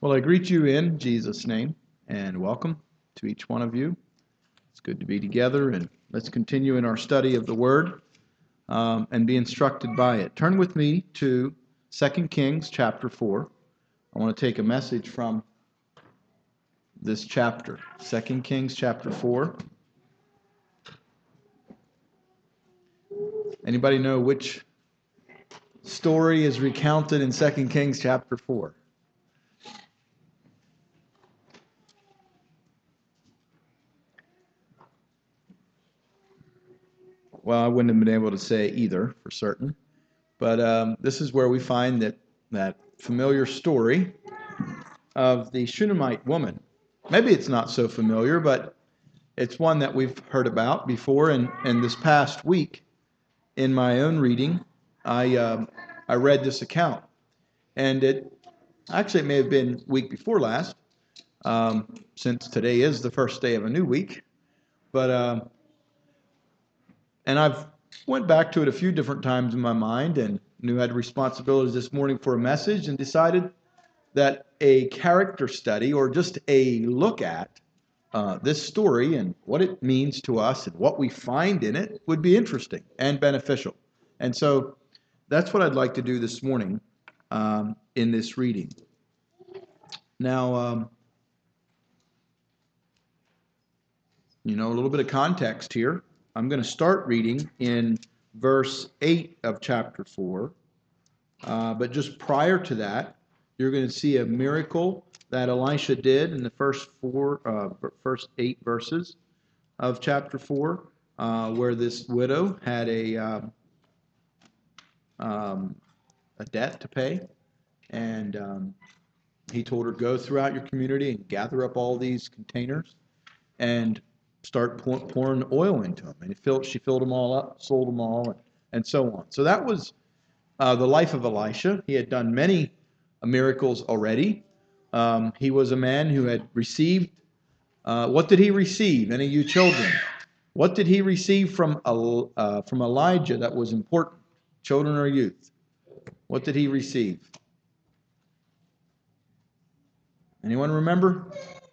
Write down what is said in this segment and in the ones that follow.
Well, I greet you in Jesus' name and welcome to each one of you. It's good to be together, and let's continue in our study of the Word and be instructed by it. Turn with me to 2 Kings chapter 4. I want to take a message from this chapter, 2 Kings chapter 4. Anybody know which story is recounted in 2 Kings chapter 4? Well, I wouldn't have been able to say either for certain, but this is where we find that familiar story of the Shunammite woman. Maybe it's not so familiar, but it's one that we've heard about before. And this past week, in my own reading, I read this account, and it may have been week before last, since today is the first day of a new week. But and I've went back to it a few different times in my mind, and knew I had responsibilities this morning for a message, and decided that a character study, or just a look at this story and what it means to us and what we find in it, would be interesting and beneficial. And so that's what I'd like to do this morning in this reading. Now, a little bit of context here. I'm going to start reading in verse 8 of chapter 4. But just prior to that, you're going to see a miracle that Elisha did in the first 8 verses of chapter 4, where this widow had a debt to pay, and he told her, go throughout your community and gather up all these containers and start pouring oil into them. And she filled them all up, sold them all, and so on. So that was the life of Elisha. He had done many miracles already. He was a man who had received, what did he receive? Any of you children? What did he receive from Elijah that was important? Children or youth? What did he receive? Anyone remember?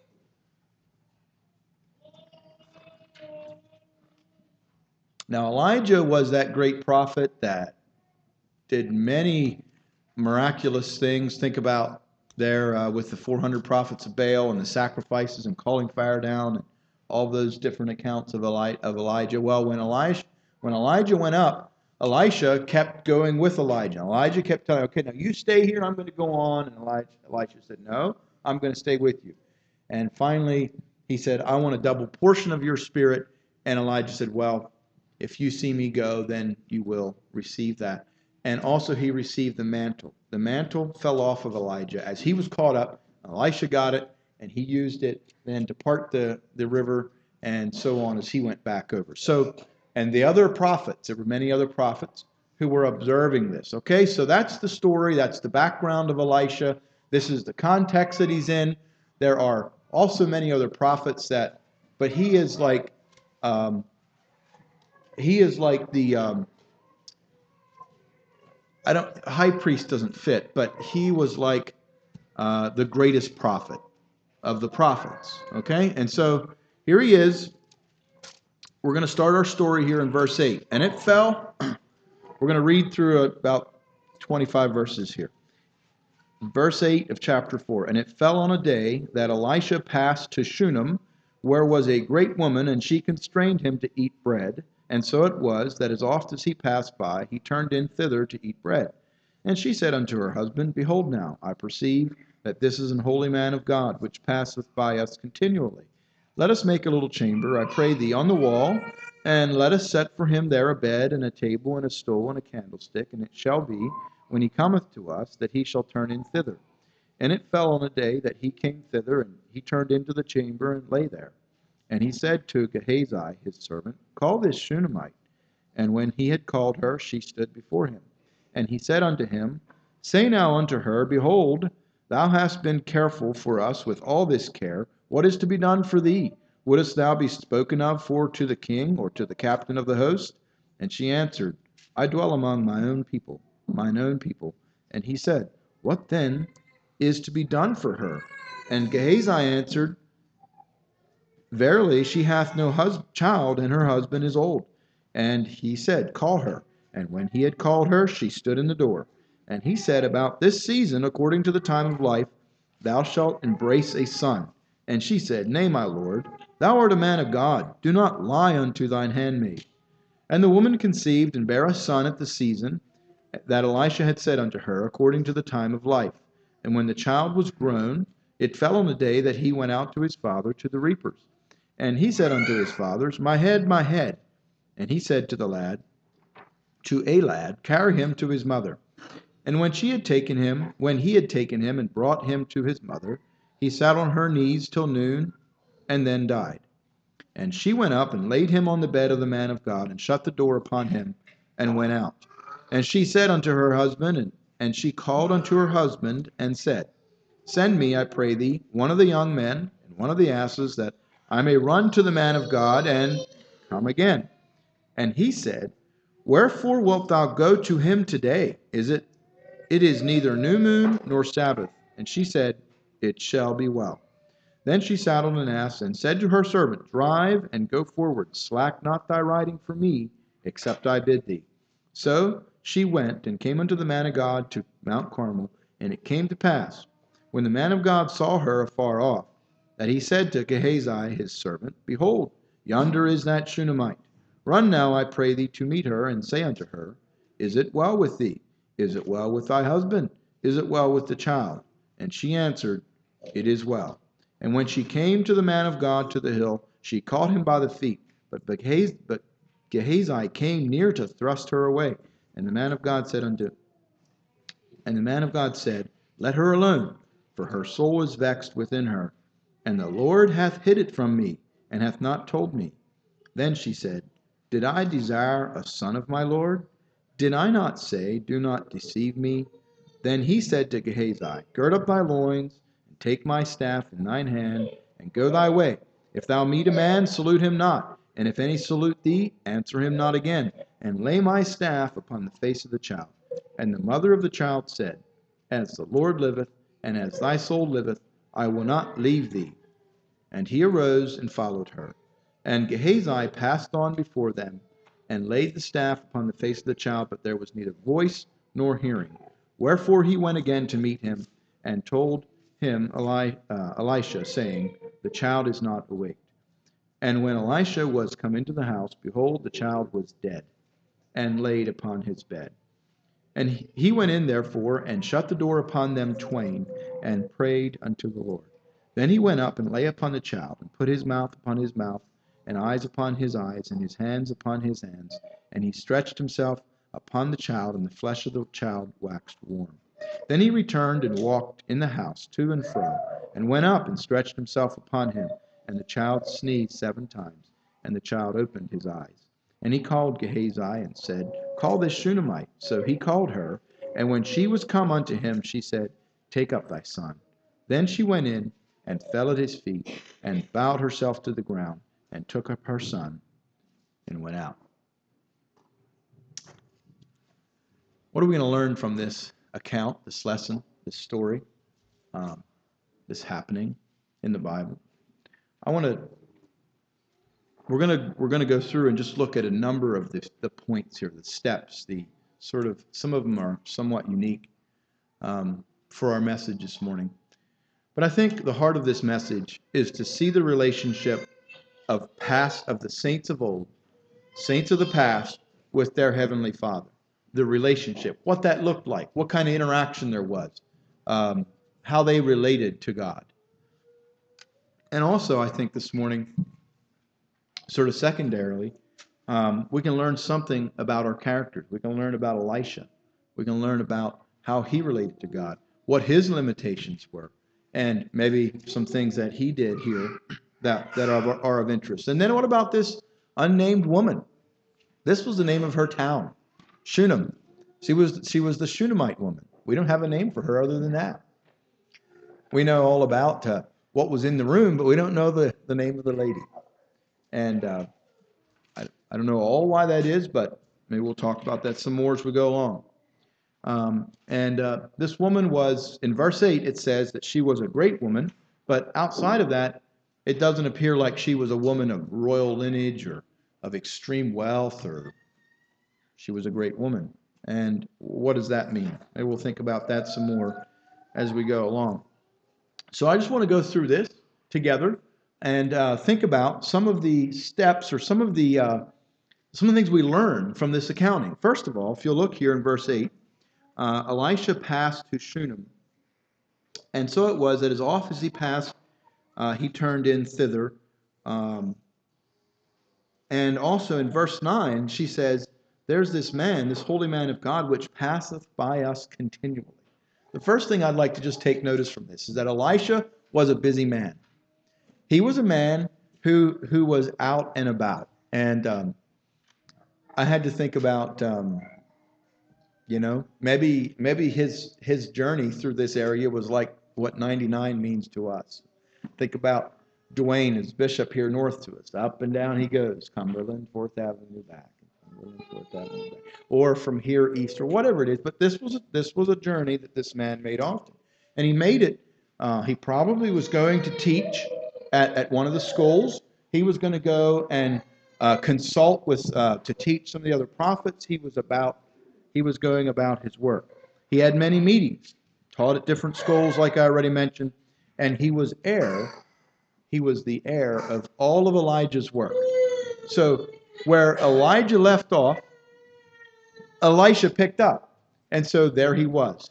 Now, Elijah was that great prophet that did many miraculous things. Think about there with the 400 prophets of Baal and the sacrifices and calling fire down and all those different accounts of Elijah. Well, when Elijah went up, Elisha kept going with Elijah. Elijah kept telling him, okay, now you stay here, I'm going to go on. And Elisha said, no, I'm going to stay with you. And finally, he said, I want a double portion of your spirit. And Elijah said, well, if you see me go, then you will receive that. And also he received the mantle. The mantle fell off of Elijah. As he was caught up, Elisha got it, and he used it then to part the river and so on as he went back over. So, and the other prophets, there were many other prophets who were observing this. Okay, so that's the story. That's the background of Elisha. This is the context that he's in. There are also many other prophets but he is like the high priest doesn't fit, but he was like the greatest prophet of the prophets. Okay, and so here he is. We're going to start our story here in verse 8. And it fell, we're going to read through about 25 verses here. Verse 8 of chapter 4. And it fell on a day that Elisha passed to Shunem, where was a great woman, and she constrained him to eat bread. And so it was, that as oft as he passed by, he turned in thither to eat bread. And she said unto her husband, Behold now, I perceive that this is an holy man of God, which passeth by us continually. Let us make a little chamber, I pray thee, on the wall, and let us set for him there a bed, and a table, and a stool, and a candlestick. And it shall be, when he cometh to us, that he shall turn in thither. And it fell on a day that he came thither, and he turned into the chamber, and lay there. And he said to Gehazi, his servant, Call this Shunammite. And when he had called her, she stood before him. And he said unto him, Say now unto her, Behold, thou hast been careful for us with all this care. What is to be done for thee? Wouldest thou be spoken of for to the king, or to the captain of the host? And she answered, I dwell among mine own people. And he said, What then is to be done for her? And Gehazi answered, Verily, she hath no child, and her husband is old. And he said, Call her. And when he had called her, she stood in the door. And he said, About this season, according to the time of life, thou shalt embrace a son. And she said, Nay, my lord, thou art a man of God. Do not lie unto thine handmaid. And the woman conceived and bare a son at the season that Elisha had said unto her, according to the time of life. And when the child was grown, it fell on the day that he went out to his father to the reapers. And he said unto his fathers, My head, my head. And he said to a lad, Carry him to his mother. And when he had taken him and brought him to his mother, he sat on her knees till noon, and then died. And she went up and laid him on the bed of the man of God, and shut the door upon him, and went out. And she said unto her husband, and she called unto her husband, and said, Send me, I pray thee, one of the young men, and one of the asses, that I may run to the man of God, and come again. And he said, Wherefore wilt thou go to him today? It is neither new moon nor Sabbath. And she said, It shall be well. Then she saddled an ass, and said to her servant, Drive, and go forward. Slack not thy riding for me, except I bid thee. So she went, and came unto the man of God to Mount Carmel. And it came to pass, when the man of God saw her afar off, that he said to Gehazi his servant, Behold, yonder is that Shunammite. Run now, I pray thee, to meet her, and say unto her, Is it well with thee? Is it well with thy husband? Is it well with the child? And she answered, It is well. And when she came to the man of God to the hill, she caught him by the feet. But Gehazi came near to thrust her away. And the man of God said, Let her alone, for her soul is vexed within her. And the Lord hath hid it from me, and hath not told me. Then she said, Did I desire a son of my Lord? Did I not say, Do not deceive me? Then he said to Gehazi, Gird up thy loins, and take my staff in thine hand, and go thy way. If thou meet a man, salute him not. And if any salute thee, answer him not again. And lay my staff upon the face of the child. And the mother of the child said, As the Lord liveth, and as thy soul liveth, I will not leave thee. And he arose and followed her. And Gehazi passed on before them, and laid the staff upon the face of the child, but there was neither voice nor hearing. Wherefore he went again to meet him, and told him Elisha, saying, The child is not awaked. And when Elisha was come into the house, behold, the child was dead, and laid upon his bed. And he went in therefore, and shut the door upon them twain, and prayed unto the Lord. Then he went up and lay upon the child, and put his mouth upon his mouth, and eyes upon his eyes, and his hands upon his hands. And he stretched himself upon the child, and the flesh of the child waxed warm. Then he returned and walked in the house to and fro, and went up and stretched himself upon him. And the child sneezed 7 times, and the child opened his eyes. And he called Gehazi, and said, Call this Shunammite. So he called her, and when she was come unto him, she said, Take up thy son. Then she went in, and fell at his feet, and bowed herself to the ground, and took up her son, and went out. What are we going to learn from this account, this lesson, this story, this happening in the Bible? We're going to go through and just look at a number of the points here, the steps, the sort of, some of them are somewhat unique for our message this morning. But I think the heart of this message is to see the relationship of the saints of old, saints of the past, with their Heavenly Father. The relationship, what that looked like, what kind of interaction there was, how they related to God. And also, I think this morning, sort of secondarily, we can learn something about our characters. We can learn about Elisha. We can learn about how he related to God, what his limitations were, and maybe some things that he did here that are of interest. And then what about this unnamed woman? This was the name of her town, Shunem. She was the Shunammite woman. We don't have a name for her other than that. We know all about what was in the room, but we don't know the name of the lady. And I don't know all why that is, but maybe we'll talk about that some more as we go along. This woman was, in verse 8, it says that she was a great woman, but outside of that, it doesn't appear like she was a woman of royal lineage or of extreme wealth, or she was a great woman. And what does that mean? Maybe we'll think about that some more as we go along. So I just want to go through this together and think about some of the steps or some of the things we learn from this accounting. First of all, if you'll look here in verse 8, Elisha passed to Shunem. And so it was that as oft as he passed, he turned in thither. And also in verse 9, she says, there's this man, this holy man of God, which passeth by us continually. The first thing I'd like to just take notice from this is that Elisha was a busy man. He was a man who was out and about. And I had to think about, maybe his journey through this area was like what 99 means to us. Think about Dwayne as bishop here north to us. Up and down he goes, Cumberland, 4th Avenue back. Cumberland, 4th Avenue back. Or from here east, or whatever it is. But this was a journey that this man made often. And he made it. He probably was going to teach at one of the schools. He was going to go and consult with to teach some of the other prophets. He was going about his work. He had many meetings, taught at different schools, like I already mentioned, and he was the heir of all of Elijah's work. So where Elijah left off, Elisha picked up, and so there he was.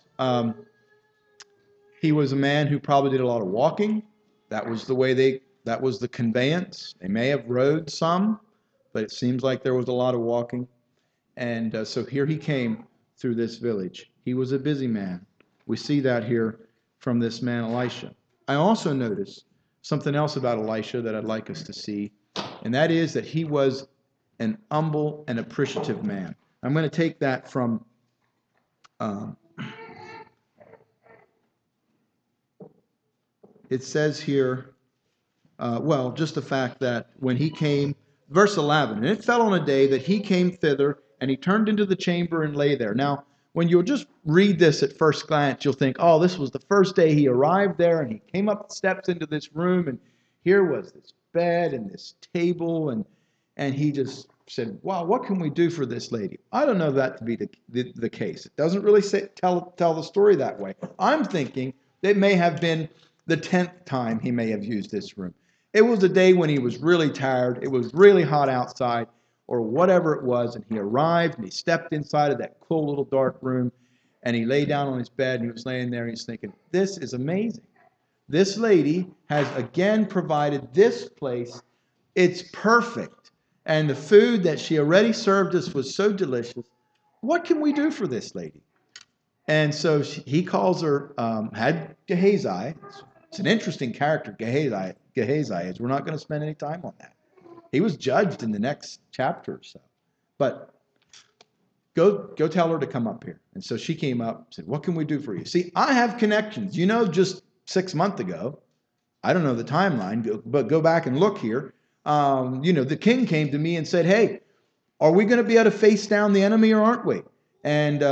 He was a man who probably did a lot of walking. That was the conveyance. They may have rode some, but it seems like there was a lot of walking. And so here he came through this village. He was a busy man. We see that here from this man Elisha. I also notice something else about Elisha that I'd like us to see, and that is that he was an humble and appreciative man. I'm going to take that from it says here, just the fact that when he came, verse 11, and it fell on a day that he came thither, and he turned into the chamber and lay there. Now, when you'll just read this at first glance, you'll think, oh, this was the first day he arrived there, and he came up the steps into this room, and here was this bed and this table, and he just said, wow, what can we do for this lady? I don't know that to be the case. It doesn't really tell the story that way. I'm thinking it may have been the 10th time he may have used this room. It was a day when he was really tired. It was really hot outside, or whatever it was, and he arrived and he stepped inside of that cool little dark room, and he lay down on his bed, and he was laying there and he's thinking, this is amazing. This lady has again provided this place. It's perfect. And the food that she already served us was so delicious. What can we do for this lady? And so he calls her, had Gehazi. It's an interesting character, Gehazi is. We're not going to spend any time on that. He was judged in the next chapter or so. But go tell her to come up here. And so she came up and said, what can we do for you? See, I have connections. Just 6 months ago, I don't know the timeline, but go back and look here. The king came to me and said, hey, are we going to be able to face down the enemy or aren't we? And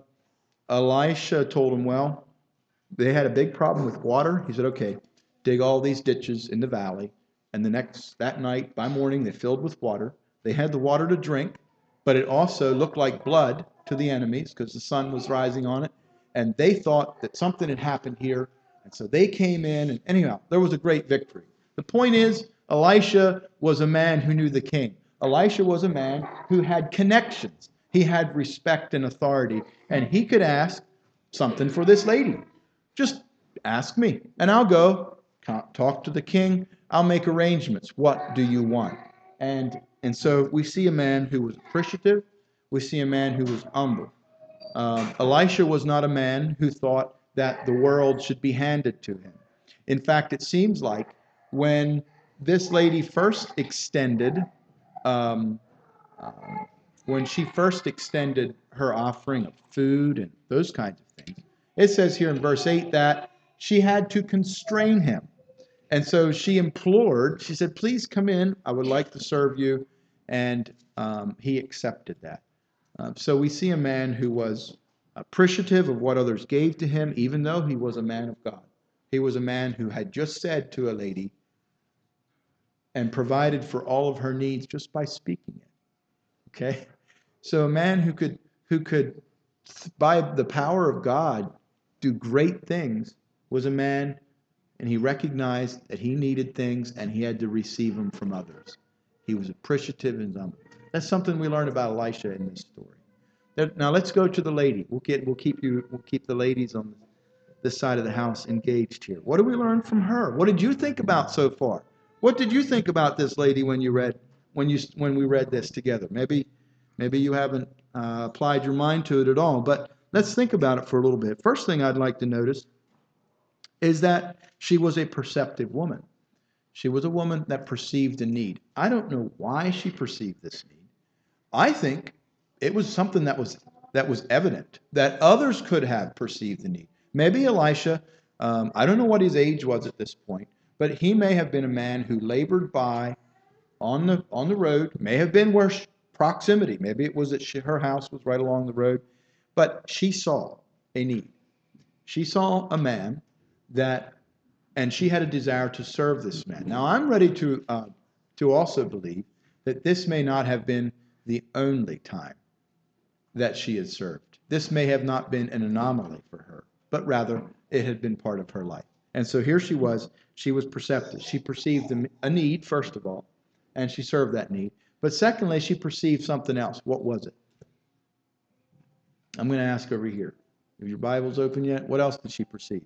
Elisha told him, well, they had a big problem with water. He said, okay, dig all these ditches in the valley. And that night, by morning, they filled with water. They had the water to drink, but it also looked like blood to the enemies because the sun was rising on it. And they thought that something had happened here. And so they came in. And anyhow, there was a great victory. The point is, Elisha was a man who knew the king. Elisha was a man who had connections. He had respect and authority. And he could ask something for this lady. Just ask me, and I'll go talk to the king. I'll make arrangements. What do you want? And so we see a man who was appreciative. We see a man who was humble. Elisha was not a man who thought that the world should be handed to him. In fact, it seems like when this lady first extended, when she first extended her offering of food and those kinds of things, it says here in verse 8 that she had to constrain him. And so she said, please come in. I would like to serve you. And he accepted that. So we see a man who was appreciative of what others gave to him, even though he was a man of God. He was a man who had just said to a lady and provided for all of her needs just by speaking it. Okay? So a man who could by the power of God do great things was a man, and he recognized that he needed things and he had to receive them from others. He was appreciative and humble. That's something we learn about Elisha in this story. Now let's go to the lady. We'll keep the ladies on this side of the house engaged here. What do we learn from her? What did you think about so far? What did you think about this lady when we read this together? Maybe you haven't applied your mind to it at all, but let's think about it for a little bit. First thing I'd like to notice is that she was a perceptive woman. She was a woman that perceived a need. I don't know why she perceived this need. I think it was something that was evident, that others could have perceived the need. Maybe Elisha, I don't know what his age was at this point, but he may have been a man who labored by on the road, may have been where proximity. Maybe it was that her house was right along the road, but she saw a need. She saw a man and she had a desire to serve this man. Now, I'm ready to also believe that this may not have been the only time that she had served. This may have not been an anomaly for her, but rather it had been part of her life. And so here she was perceptive. She perceived a need, first of all, and she served that need. But secondly, she perceived something else. What was it? I'm going to ask over here. Have your Bibles open yet? What else did she perceive?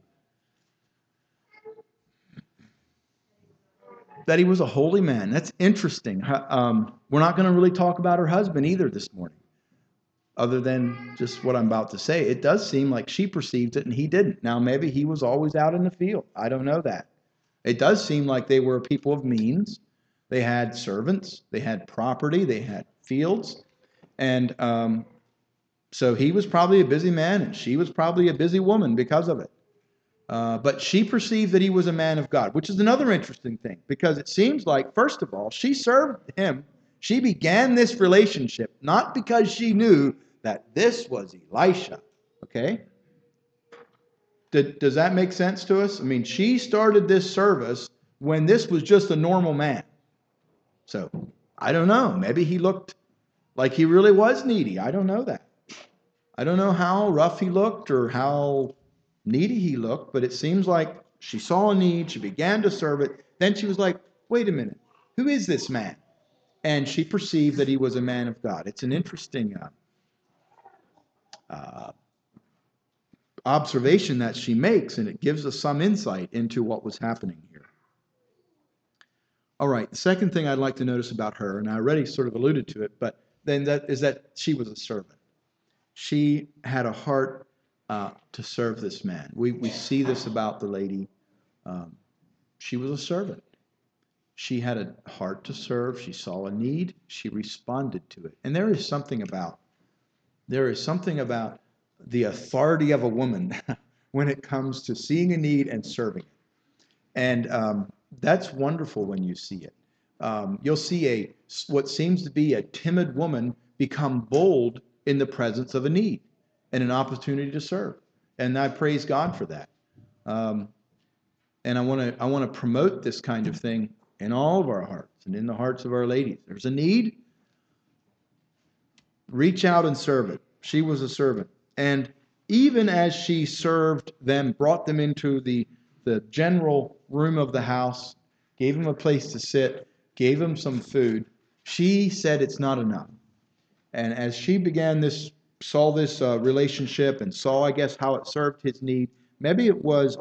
That he was a holy man. That's interesting. We're not going to really talk about her husband either this morning, other than just what I'm about to say. It does seem like she perceived it and he didn't. Now, maybe he was always out in the field. I don't know that. It does seem like they were people of means. They had servants. They had property. They had fields. And so he was probably a busy man, and she was probably a busy woman because of it. But she perceived that he was a man of God, which is another interesting thing, because it seems like, first of all, she served him. She began this relationship not because she knew that this was Elisha. Okay? Does that make sense to us? I mean, she started this service when this was just a normal man. So, I don't know. Maybe he looked like he really was needy. I don't know that. I don't know how rough he looked or how needy he looked, but it seems like she saw a need, she began to serve it, then she was like, wait a minute, who is this man? And she perceived that he was a man of God. It's an interesting observation that she makes, and it gives us some insight into what was happening here. All right, the second thing I'd like to notice about her, and I already sort of alluded to it, but then that is that she was a servant. She had a heart to serve this man. We see this about the lady. She was a servant. She had a heart to serve. She saw a need. She responded to it. And there is something about the authority of a woman when it comes to seeing a need and serving it. And that's wonderful when you see it. You'll see what seems to be a timid woman become bold in the presence of a need and an opportunity to serve. And I praise God for that. And I want to promote this kind of thing in all of our hearts and in the hearts of our ladies. There's a need. Reach out and serve it. She was a servant. And even as she served them, brought them into the general room of the house, gave them a place to sit, gave them some food, she said it's not enough. And as she saw this relationship and saw, I guess, how it served his need, maybe it was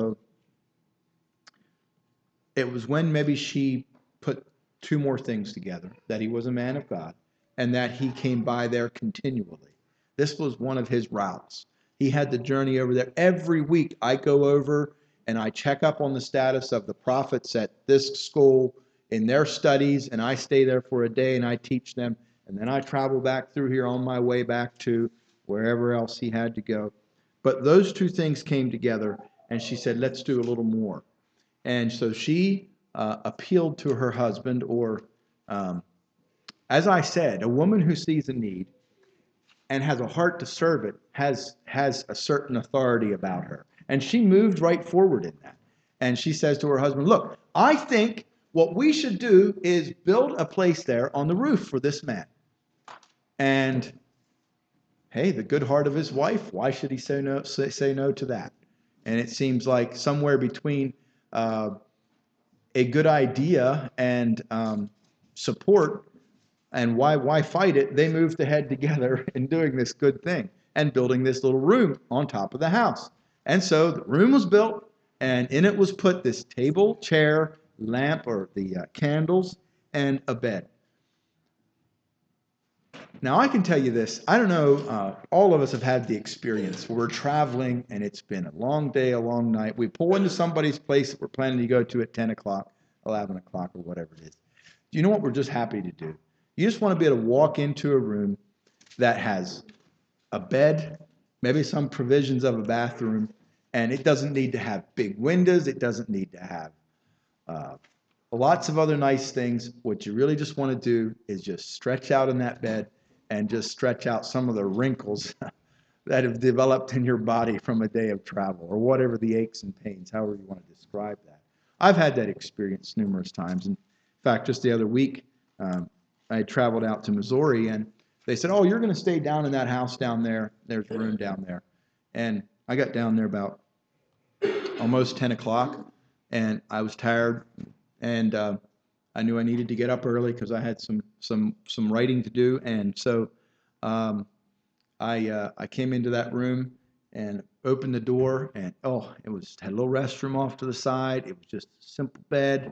when maybe she put two more things together, that he was a man of God and that he came by there continually. This was one of his routes. He had the journey over there. Every week I go over and I check up on the status of the prophets at this school in their studies, and I stay there for a day and I teach them. And then I travel back through here on my way back to wherever else he had to go. But those two things came together, and she said, let's do a little more. And so she appealed to her husband, or as I said, a woman who sees a need and has a heart to serve it has a certain authority about her. And she moved right forward in that. And she says to her husband, look, I think what we should do is build a place there on the roof for this man. And hey, the good heart of his wife, why should he say no to that? And it seems like somewhere between a good idea and support, and why fight it, they moved ahead together in doing this good thing and building this little room on top of the house. And so the room was built, and in it was put this table, chair, lamp, or the candles, and a bed. Now, I can tell you this. I don't know, all of us have had the experience where we're traveling and it's been a long day, a long night. We pull into somebody's place that we're planning to go to at 10 o'clock, 11 o'clock, or whatever it is. Do you know what we're just happy to do? You just want to be able to walk into a room that has a bed, maybe some provisions of a bathroom, and it doesn't need to have big windows. It doesn't need to have lots of other nice things. What you really just want to do is just stretch out in that bed and just stretch out some of the wrinkles that have developed in your body from a day of travel, or whatever the aches and pains, however you want to describe that. I've had that experience numerous times. In fact, just the other week, I traveled out to Missouri, and they said, oh, you're going to stay down in that house down there. There's room down there. And I got down there about almost 10 o'clock, and I was tired, and I knew I needed to get up early because I had some writing to do. And so I came into that room and opened the door, and had a little restroom off to the side. It was just a simple bed.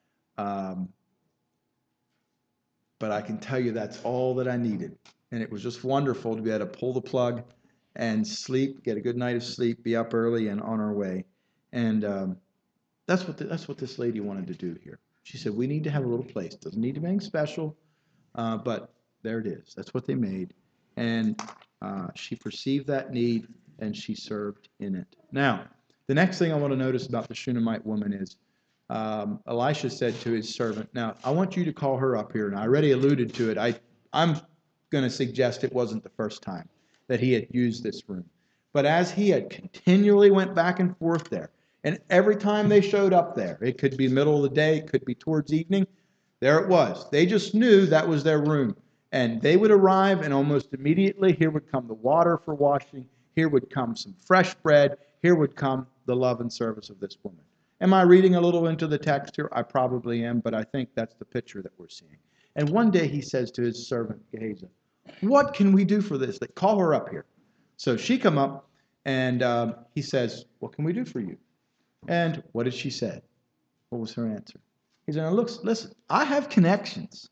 But I can tell you that's all that I needed. And it was just wonderful to be able to pull the plug and sleep, get a good night of sleep, be up early and on our way. And that's what this lady wanted to do here. She said, we need to have a little place. Doesn't need to be anything special, but there it is. That's what they made. And she perceived that need, and she served in it. Now, the next thing I want to notice about the Shunammite woman is Elisha said to his servant, now, I want you to call her up here. And I already alluded to it. I'm going to suggest it wasn't the first time that he had used this room. But as he had continually went back and forth there, and every time they showed up there, it could be middle of the day, it could be towards evening, there it was. They just knew that was their room. And they would arrive, and almost immediately here would come the water for washing, here would come some fresh bread, here would come the love and service of this woman. Am I reading a little into the text here? I probably am, but I think that's the picture that we're seeing. And one day he says to his servant Gehazi, what can we do for this? Call her up here. So she come up, and he says, what can we do for you? And what did she say? What was her answer? He said, look, listen, I have connections.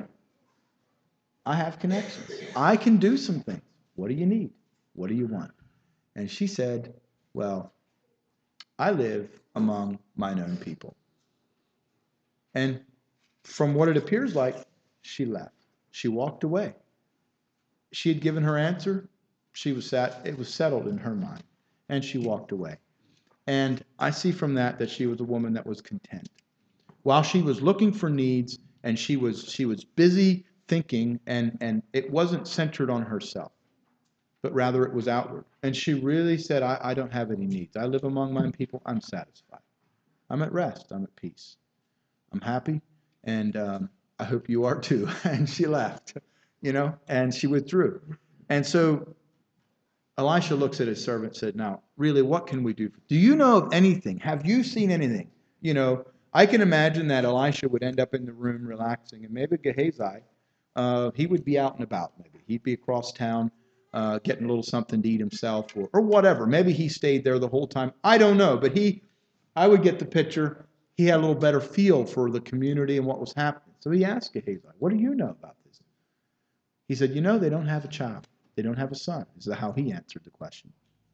I can do some things. What do you need? What do you want? And she said, well, I live among mine own people. And from what it appears like, she left. She walked away. She had given her answer. It was settled in her mind. And she walked away. And I see from that she was a woman that was content. While she was looking for needs, and she was busy thinking, and it wasn't centered on herself, but rather it was outward. And she really said, I don't have any needs. I live among my people. I'm satisfied. I'm at rest. I'm at peace. I'm happy, and I hope you are too. And she left, and she withdrew. And so Elisha looks at his servant and said, now, really, what can we do? Do you know of anything? Have you seen anything? I can imagine that Elisha would end up in the room relaxing, and maybe Gehazi, he would be out and about. Maybe he'd be across town getting a little something to eat himself, or whatever. Maybe he stayed there the whole time. I don't know, but I would get the picture. He had a little better feel for the community and what was happening. So he asked Gehazi, what do you know about this? He said, they don't have a child. They don't have a son, is how he answered the question.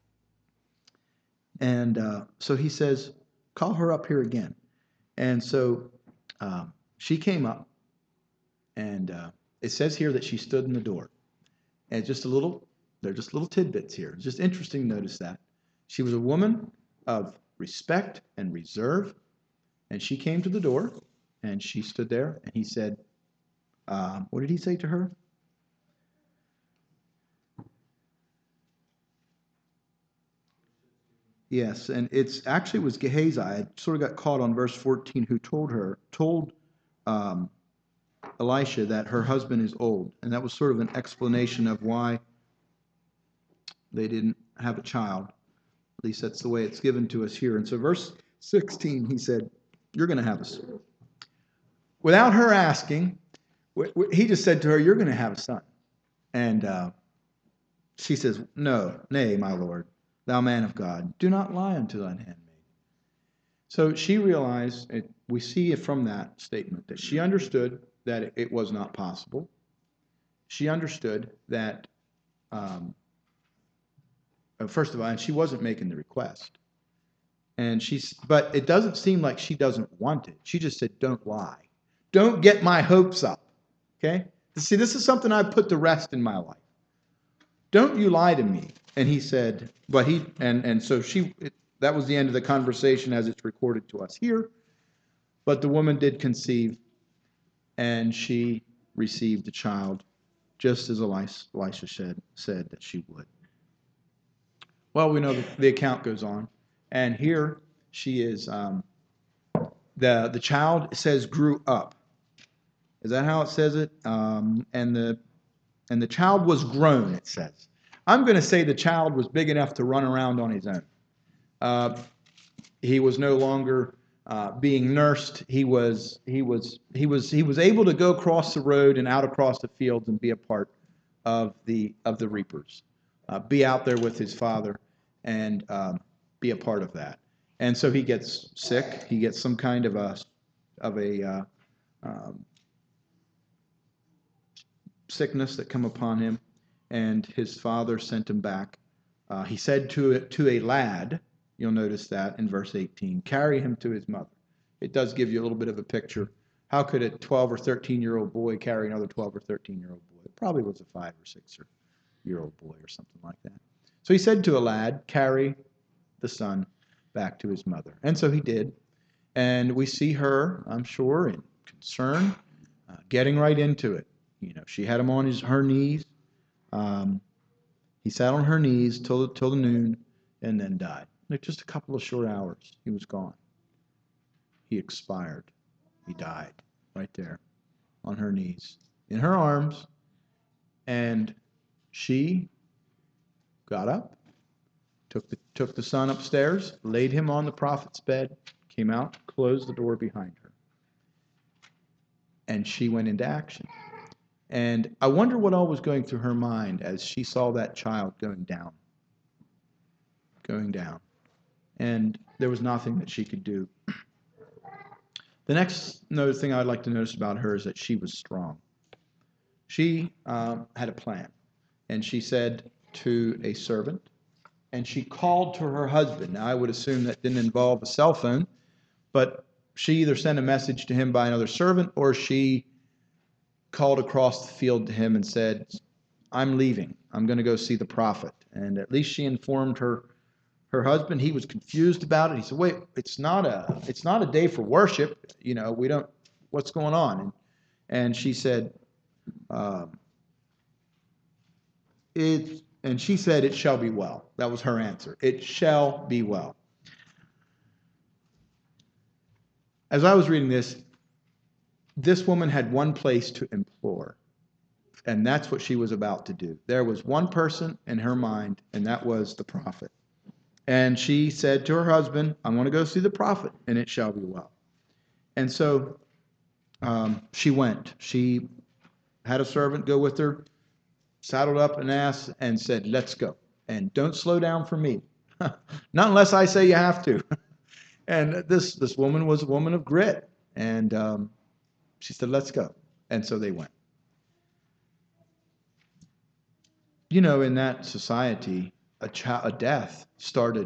And so he says, call her up here again. And so she came up, and it says here that she stood in the door. And they're just little tidbits here. It's just interesting to notice that. She was a woman of respect and reserve, and she came to the door, and she stood there, and he said, what did he say to her? Yes, and it was Gehazi. I sort of got caught on verse 14, who told um, Elisha that her husband is old, and that was sort of an explanation of why they didn't have a child. At least that's the way it's given to us here. And so verse 16, he said, "You're going to have a son." Without her asking, he just said to her, "You're going to have a son." And she says, "No, nay, my lord, thou man of God, do not lie unto thine handmaid." So she realized, we see it from that statement, that she understood that it was not possible. She understood that, first of all, and she wasn't making the request. But it doesn't seem like she doesn't want it. She just said, "Don't lie. Don't get my hopes up." Okay? See, this is something I've put to rest in my life. "Don't you lie to me." And he said, that was the end of the conversation as it's recorded to us here. But the woman did conceive, and she received a child, just as Elisha said that she would. Well, we know the account goes on. And here she is, the child, it says, grew up. Is that how it says it? And the child was grown, it says. I'm going to say the child was big enough to run around on his own. He was no longer being nursed. He was able to go across the road and out across the fields and be a part of the reapers, be out there with his father, and be a part of that. And so he gets sick. He gets some kind of a sickness that come upon him, and his father sent him back. He said to a lad, you'll notice that in verse 18, "Carry him to his mother." It does give you a little bit of a picture. How could a 12 or 13-year-old boy carry another 12 or 13-year-old boy? It probably was a 5 or 6-year-old boy or something like that. So he said to a lad, "Carry the son back to his mother." And so he did. And we see her, I'm sure, in concern, getting right into it. She had him on her knees. He sat on her knees till the noon, and then died. Like just a couple of short hours, he was gone. He expired. He died right there on her knees, in her arms, and she got up, took the son upstairs, laid him on the prophet's bed, came out, closed the door behind her, and she went into action. And I wonder what all was going through her mind as she saw that child going down. And there was nothing that she could do. The next thing I'd like to notice about her is that she was strong. She had a plan. And she said to a servant, and she called to her husband. Now, I would assume that didn't involve a cell phone, but she either sent a message to him by another servant, or she called across the field to him and said, "I'm leaving. I'm going to go see the prophet." And at least she informed her husband. He was confused about it. He said, "Wait, it's not a day for worship. We don't. What's going on?" And she said, "It shall be well." That was her answer. "It shall be well." As I was reading this woman had one place to implore, and that's what she was about to do. There was one person in her mind, and that was the prophet. And she said to her husband, "I want to go see the prophet, and it shall be well." And so she went. She had a servant go with her, saddled up an ass, and said, "Let's go. And don't slow down for me. Not unless I say you have to." And this woman was a woman of grit. And she said, "Let's go." And so they went. In that society, a death started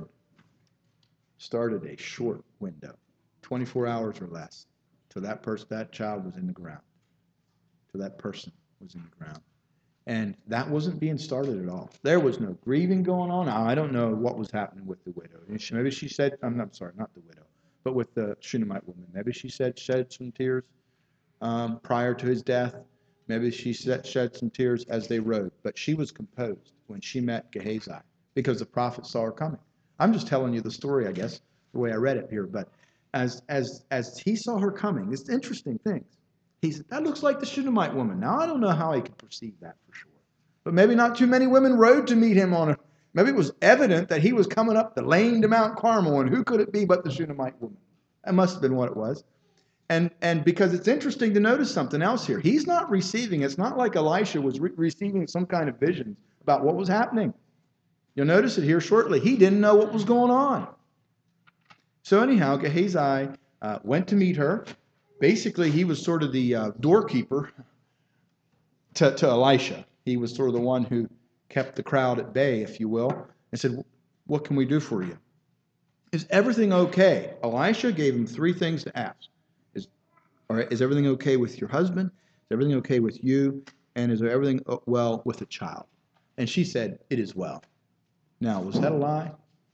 a short window, 24 hours or less, till that child was in the ground, till that person was in the ground. And that wasn't being started at all. There was no grieving going on. I don't know what was happening with the widow. Maybe she said, I'm sorry, not the widow, but with the Shunammite woman. Maybe she shed some tears prior to his death. Maybe she shed some tears as they rode. But she was composed when she met Gehazi, because the prophet saw her coming. I'm just telling you the story, I guess, the way I read it here. But as he saw her coming, it's interesting things. He said, that looks like the Shunammite woman. Now, I don't know how he could perceive that for sure. But maybe not too many women rode to meet him on a... Maybe it was evident that he was coming up the lane to Mount Carmel, and who could it be but the Shunammite woman? That must have been what it was. And because it's interesting to notice something else here. He's not receiving, it's not like Elisha was receiving some kind of visions about what was happening. You'll notice it here shortly. He didn't know what was going on. So anyhow, Gehazi went to meet her. Basically, he was sort of the doorkeeper to Elisha. He was sort of the one who kept the crowd at bay, if you will, and said, what can we do for you? Is everything okay? Elisha gave him three things to ask. Is everything okay with your husband? Is everything okay with you? And is everything well with the child? And she said, it is well. Now, was that a lie?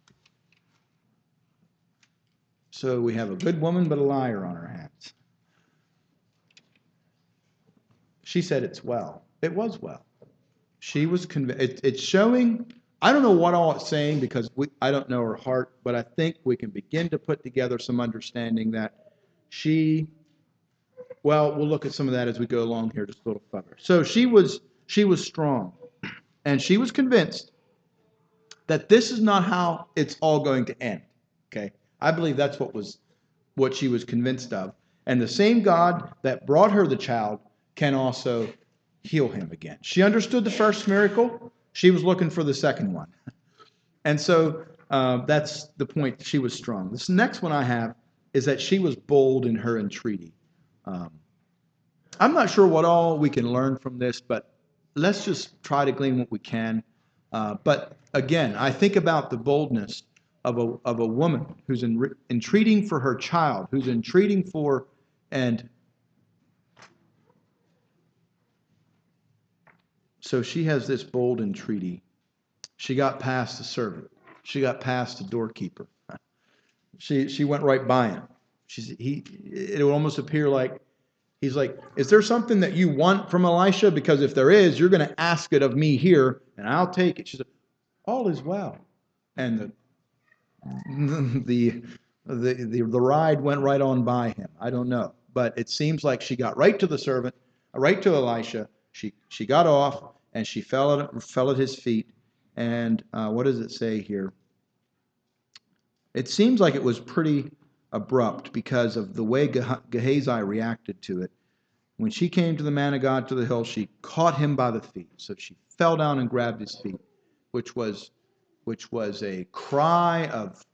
So we have a good woman but a liar on our hands. She said it's well. It was well. She was convinced. It's showing, I don't know what all it's saying because I don't know her heart, but I think we can begin to put together some understanding that we'll look at some of that as we go along here just a little further. So she was strong, and she was convinced that this is not how it's all going to end. Okay? I believe that's what she was convinced of. And the same God that brought her the child can also heal him again. She understood the first miracle. She was looking for the second one. And so that's the point. She was strong. This next one I have is that she was bold in her entreaty. I'm not sure what all we can learn from this, but let's just try to glean what we can. But again, I think about the boldness of a woman who's entreating for her child, who's entreating for, and so she has this bold entreaty. She got past the servant. She got past the doorkeeper. She went right by him. It would almost appear like he's like, is there something that you want from Elisha? Because if there is, you're going to ask it of me here, and I'll take it. She said, all is well. And the ride went right on by him. I don't know. But it seems like she got right to the servant, right to Elisha. She got off, and she fell at his feet. And what does it say here? It seems like it was pretty abrupt because of the way Gehazi reacted to it. When she came to the man of God to the hill, she caught him by the feet. So she fell down and grabbed his feet, which was a cry of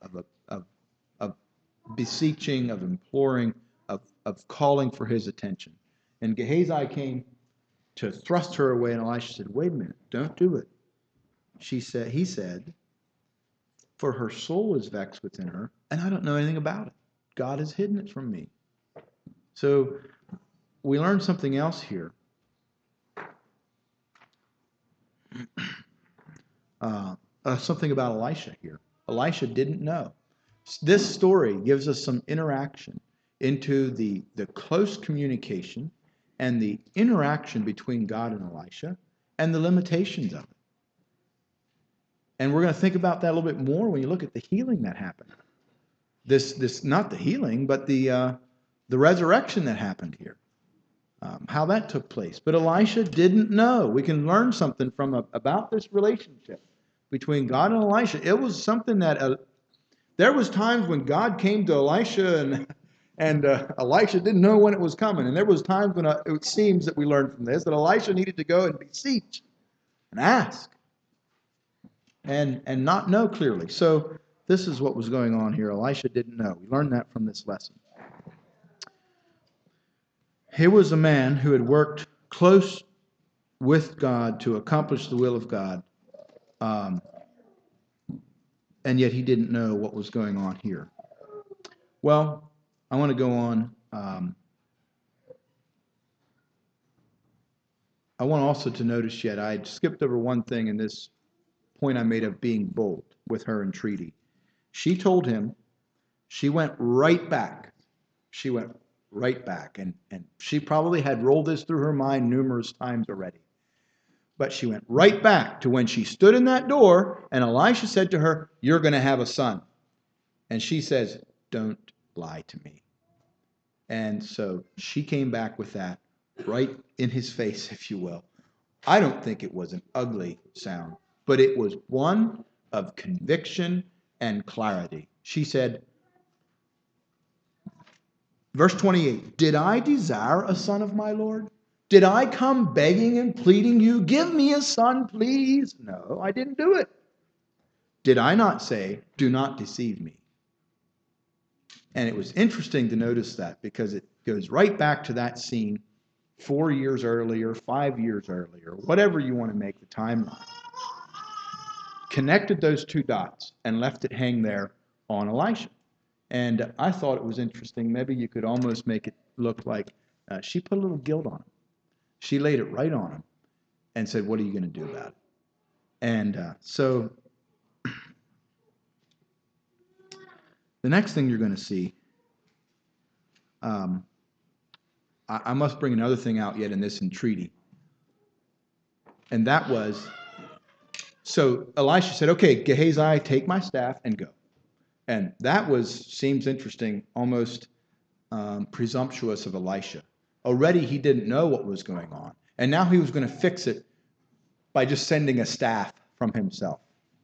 beseeching, of imploring, of calling for his attention. And Gehazi came to thrust her away, and Elisha said, wait a minute, don't do it. He said, for her soul is vexed within her, and I don't know anything about it. God has hidden it from me. So we learned something else here. Something about Elisha here. Elisha didn't know. This story gives us some interaction into the close communication and the interaction between God and Elisha and the limitations of it. And we're going to think about that a little bit more when you look at the healing that happened. This not the healing, but the resurrection that happened here. How that took place. But Elisha didn't know. We can learn something about this relationship between God and Elisha. It was something that there was times when God came to Elisha and Elisha didn't know when it was coming. And there was times when it seems that we learned from this that Elisha needed to go and beseech and ask and not know clearly. So this is what was going on here. Elisha didn't know. We learned that from this lesson. Here was a man who had worked close with God to accomplish the will of God, and yet he didn't know what was going on here. Well, I want to go on. I want also to notice yet, I skipped over one thing in this point I made of being bold with her entreaty. She told him, she went right back. She went right back. And she probably had rolled this through her mind numerous times already. But she went right back to when she stood in that door, and Elisha said to her, "You're going to have a son." And she says, "Don't lie to me." And so she came back with that right in his face, if you will. I don't think it was an ugly sound, but it was one of conviction and clarity. She said, verse 28, "Did I desire a son of my Lord? Did I come begging and pleading you, 'Give me a son, please'? No, I didn't do it. Did I not say, 'Do not deceive me'?" And it was interesting to notice that because it goes right back to that scene 4 years earlier, 5 years earlier, whatever you want to make the timeline. Connected those two dots and left it hang there on Elisha. And I thought it was interesting. Maybe you could almost make it look like she put a little guilt on him. She laid it right on him and said, "What are you going to do about it?" And so the next thing you're going to see, I must bring another thing out yet in this entreaty. And that was, so Elisha said, "Okay, Gehazi, take my staff and go." And that seems interesting, almost presumptuous of Elisha. Already he didn't know what was going on. And now he was going to fix it by just sending a staff from himself.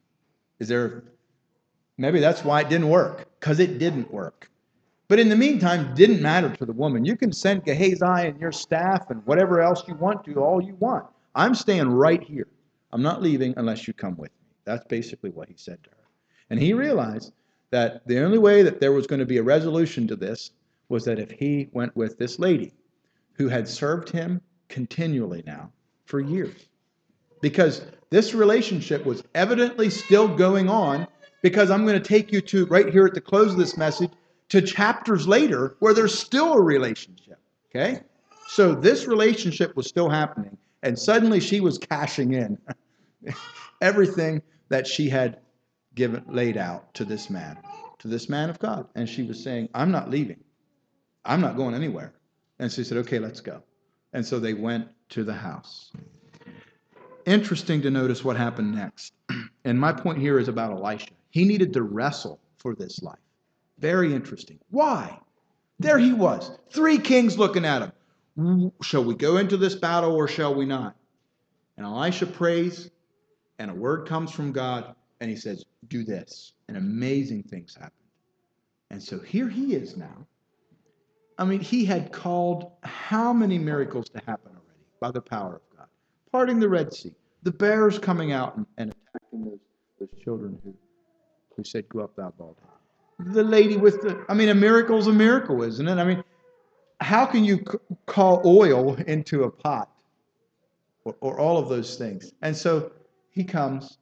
Maybe that's why it didn't work, because it didn't work. But in the meantime, it didn't matter to the woman. You can send Gehazi and your staff and whatever else you want to, all you want. I'm staying right here. I'm not leaving unless you come with me. That's basically what he said to her. And he realized that the only way that there was going to be a resolution to this was that if he went with this lady who had served him continually now for years. Because this relationship was evidently still going on, because I'm going to take you to, right here at the close of this message, to chapters later where there's still a relationship. Okay? So this relationship was still happening, and suddenly she was cashing in everything that she had laid out to this man of God. And she was saying, "I'm not leaving. I'm not going anywhere." And she said, "Okay, let's go." And so they went to the house. Interesting to notice what happened next. And my point here is about Elisha. He needed to wrestle for this life. Very interesting. Why? There he was. 3 kings looking at him. Shall we go into this battle or shall we not? And Elisha prays, and a word comes from God, and he says, "Do this." And amazing things happen. And so here he is now. I mean, he had called how many miracles to happen already by the power of God? Parting the Red Sea, the bears coming out and attacking those children who said, "Go up, thou bald head." The lady with a miracle is a miracle, isn't it? I mean, how can you call oil into a pot or all of those things? And so he comes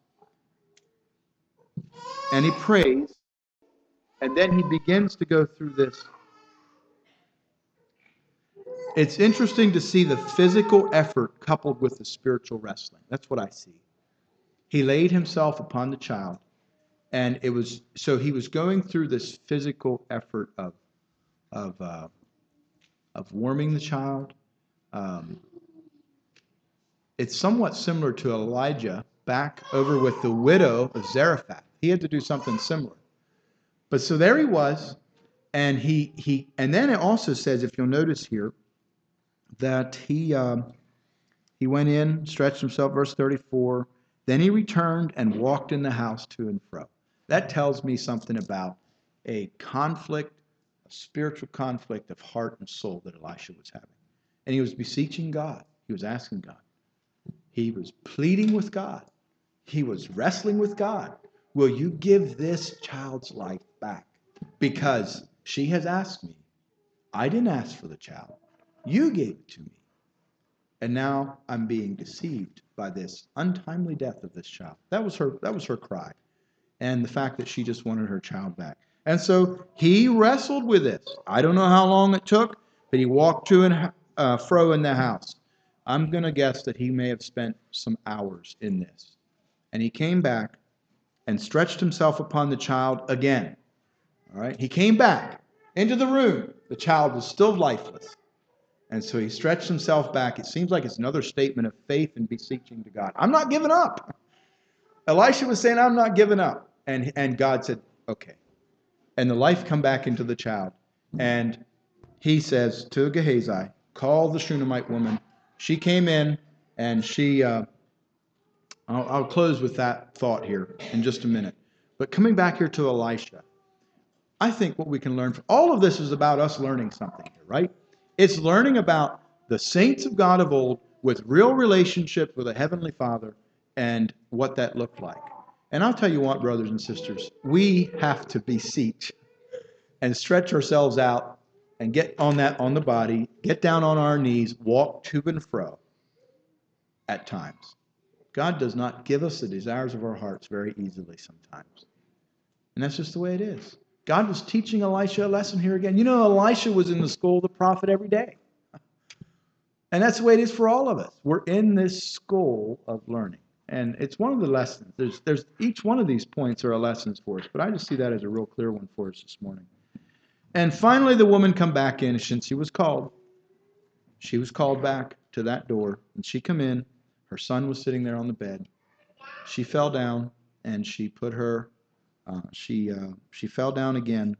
and he prays, and then he begins to go through this. It's interesting to see the physical effort coupled with the spiritual wrestling. That's what I see. He laid himself upon the child, and he was going through this physical effort of warming the child. It's somewhat similar to Elijah back over with the widow of Zarephath. He had to do something similar. But so there he was, and and then it also says, if you'll notice here, that he went in, stretched himself, verse 34. Then he returned and walked in the house to and fro. That tells me something about a conflict, a spiritual conflict of heart and soul that Elisha was having. And he was beseeching God. He was asking God. He was pleading with God. He was wrestling with God. Will you give this child's life back? Because she has asked me. I didn't ask for the child. You gave it to me. And now I'm being deceived by this untimely death of this child. That was her cry. And the fact that she just wanted her child back. And so he wrestled with this. I don't know how long it took, but he walked to and fro in the house. I'm going to guess that he may have spent some hours in this. And he came back and stretched himself upon the child again. All right? He came back into the room. The child was still lifeless. And so he stretched himself back. It seems like it's another statement of faith and beseeching to God. I'm not giving up. Elisha was saying, I'm not giving up. And God said, okay. And the life come back into the child. And he says to Gehazi, call the Shunammite woman. She came in, and I'll close with that thought here in just a minute. But coming back here to Elisha, I think what we can learn from all of this is about us learning something here, right? It's learning about the saints of God of old with real relationship with a heavenly Father and what that looked like. And I'll tell you what, brothers and sisters, we have to beseech and stretch ourselves out and get on the body, get down on our knees, walk to and fro at times. God does not give us the desires of our hearts very easily sometimes. And that's just the way it is. God was teaching Elisha a lesson here again. You know, Elisha was in the school of the prophet every day. And that's the way it is for all of us. We're in this school of learning. And it's one of the lessons. There's each one of these points are a lessons for us. But I just see that as a real clear one for us this morning. And finally, the woman come back in since she was called. She was called back to that door. And she come in. Her son was sitting there on the bed. She fell down and she put her... She fell down again.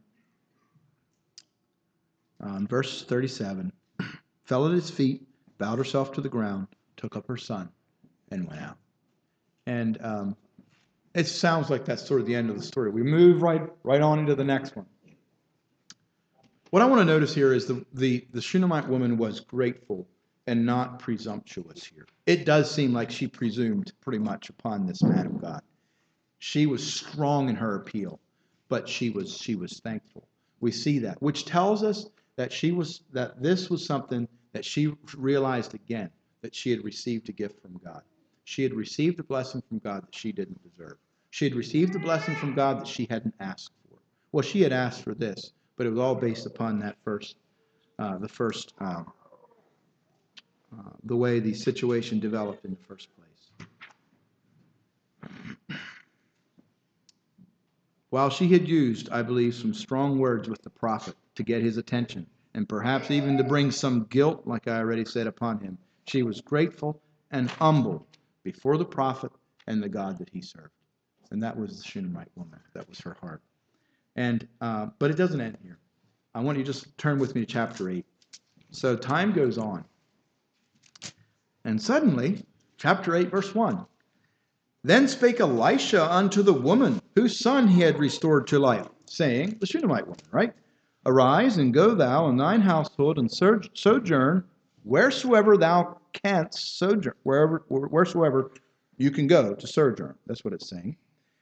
Verse 37, fell at his feet, bowed herself to the ground, took up her son, and went out. And it sounds like that's sort of the end of the story. We move right on into the next one. What I want to notice here is the Shunammite woman was grateful and not presumptuous here. It does seem like she presumed pretty much upon this man of God. She was strong in her appeal, but she was thankful. We see that, which tells us that this was something that she realized again, that she had received a gift from God. She had received a blessing from God that she didn't deserve. She had received a blessing from God that she hadn't asked for. Well, she had asked for this, but it was all based upon that the way the situation developed in the first place. While she had used, I believe, some strong words with the prophet to get his attention, and perhaps even to bring some guilt, like I already said, upon him, she was grateful and humble before the prophet and the God that he served. And that was the Shunammite woman. That was her heart. And but it doesn't end here. I want you to just turn with me to chapter 8. So time goes on. And suddenly, chapter 8, verse 1. Then spake Elisha unto the woman whose son he had restored to life, saying, the Shunammite woman, right? Arise and go thou and thine household and sojourn wheresoever thou canst sojourn, wheresoever you can go to sojourn. That's what it's saying.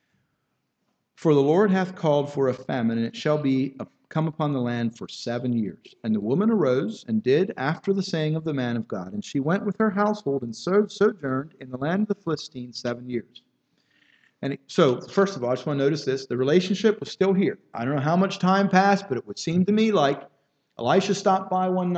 For the Lord hath called for a famine, and it shall be come upon the land for 7 years. And the woman arose and did after the saying of the man of God. And she went with her household and sojourned in the land of the Philistines 7 years. And so, first of all, I just want to notice this. The relationship was still here. I don't know how much time passed, but it would seem to me like Elisha stopped by one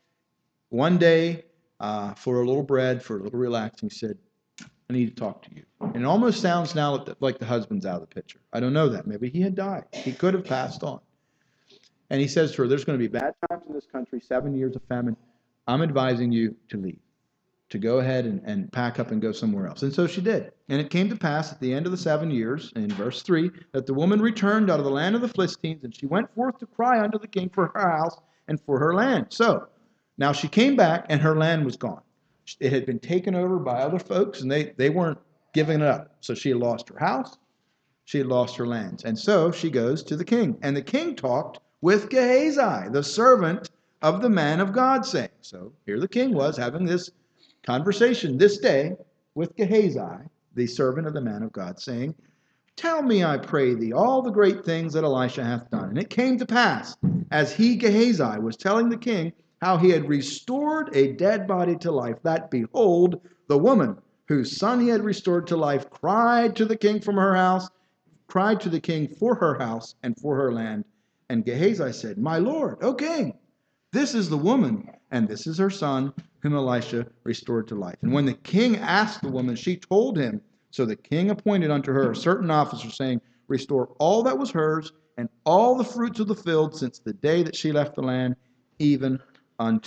day, for a little bread, for a little relaxing. He said, I need to talk to you. And it almost sounds now like the husband's out of the picture. I don't know that. Maybe he had died. He could have passed on. And he says to her, there's going to be bad times in this country, 7 years of famine. I'm advising you to leave, to go ahead and pack up and go somewhere else. And so she did. And it came to pass at the end of the 7 years, in verse 3, that the woman returned out of the land of the Philistines, and she went forth to cry unto the king for her house and for her land. So now she came back, and her land was gone. It had been taken over by other folks, and they weren't giving it up. So she had lost her house. She had lost her lands. And so she goes to the king. And the king talked with Gehazi, the servant of the man of God, saying. So here the king was having this conversation this day with Gehazi, the servant of the man of God, saying, Tell me, I pray thee, all the great things that Elisha hath done. And it came to pass, as he, Gehazi, was telling the king how he had restored a dead body to life, that, behold, the woman whose son he had restored to life cried to the king from her house, cried to the king for her house and for her land. And Gehazi said, My lord, O king, this is the woman, and this is her son, whom Elisha restored to life. And when the king asked the woman, she told him. So the king appointed unto her a certain officer, saying, Restore all that was hers, and all the fruits of the field, since the day that she left the land, even unto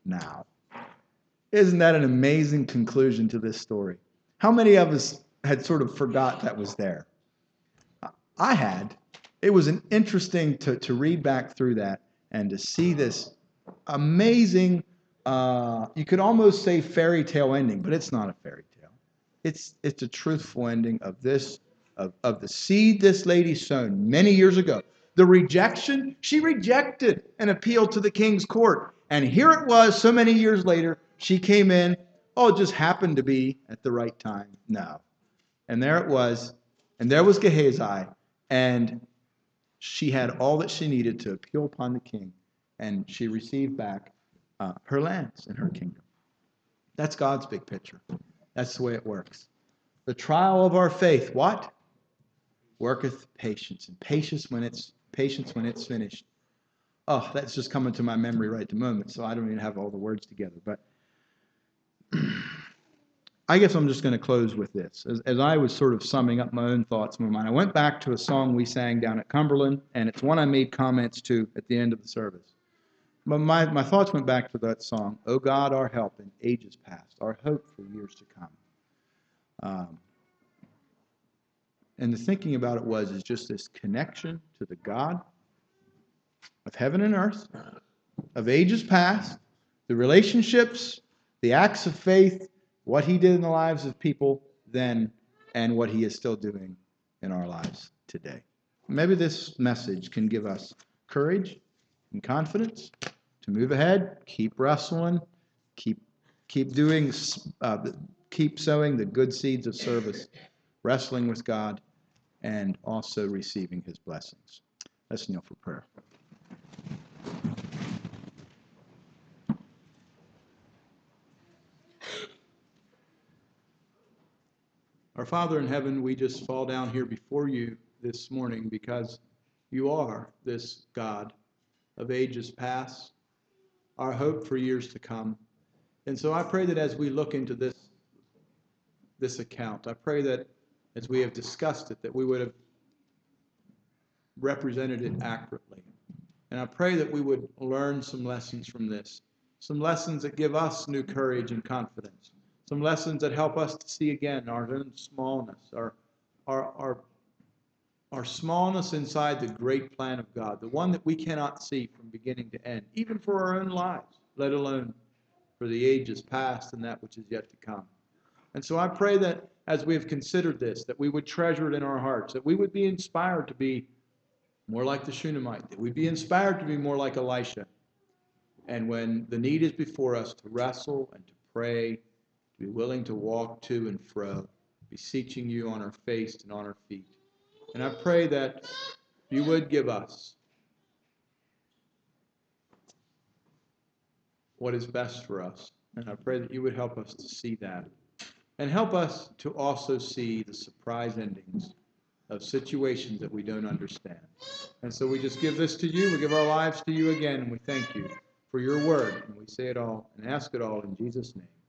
now. Isn't that an amazing conclusion to this story? How many of us had sort of forgot that was there? I had. It was an interesting to read back through that and to see this amazing, you could almost say fairy tale ending, but it's not a fairy tale. It's a truthful ending of this, of the seed this lady sown many years ago. The rejection, she rejected an appeal to the king's court. And here it was so many years later, she came in, oh, it just happened to be at the right time. No. And there it was, and there was Gehazi, and she had all that she needed to appeal upon the king, and she received back her lands and her kingdom. That's God's big picture. That's the way it works. The trial of our faith, what? Worketh patience, and patience when it's finished. Oh, that's just coming to my memory right at the moment, so I don't even have all the words together. But I guess I'm just going to close with this. As I was sort of summing up my own thoughts in my mind, I went back to a song we sang down at Cumberland, and it's one I made comments to at the end of the service. But my thoughts went back to that song, "O God, our help in ages past, our hope for years to come." And the thinking about it is just this connection to the God of heaven and earth, of ages past, the relationships, the acts of faith, what he did in the lives of people then, and what he is still doing in our lives today. Maybe this message can give us courage and confidence to move ahead, keep wrestling, keep sowing the good seeds of service, wrestling with God, and also receiving his blessings. Let's kneel for prayer. Our Father in heaven, we just fall down here before you this morning because you are this God of ages past, our hope for years to come. And so I pray that as we look into this account, I pray that as we have discussed it, that we would have represented it accurately. And I pray that we would learn some lessons from this, some lessons that give us new courage and confidence, some lessons that help us to see again our own smallness, our smallness inside the great plan of God, the one that we cannot see from beginning to end, even for our own lives, let alone for the ages past and that which is yet to come. And so I pray that as we have considered this, that we would treasure it in our hearts, that we would be inspired to be more like the Shunammite, that we'd be inspired to be more like Elisha. And when the need is before us, to wrestle and to pray, to be willing to walk to and fro, beseeching you on our face and on our feet. And I pray that you would give us what is best for us. And I pray that you would help us to see that. And help us to also see the surprise endings of situations that we don't understand. And so we just give this to you. We give our lives to you again. And we thank you for your word. And we say it all and ask it all in Jesus' name.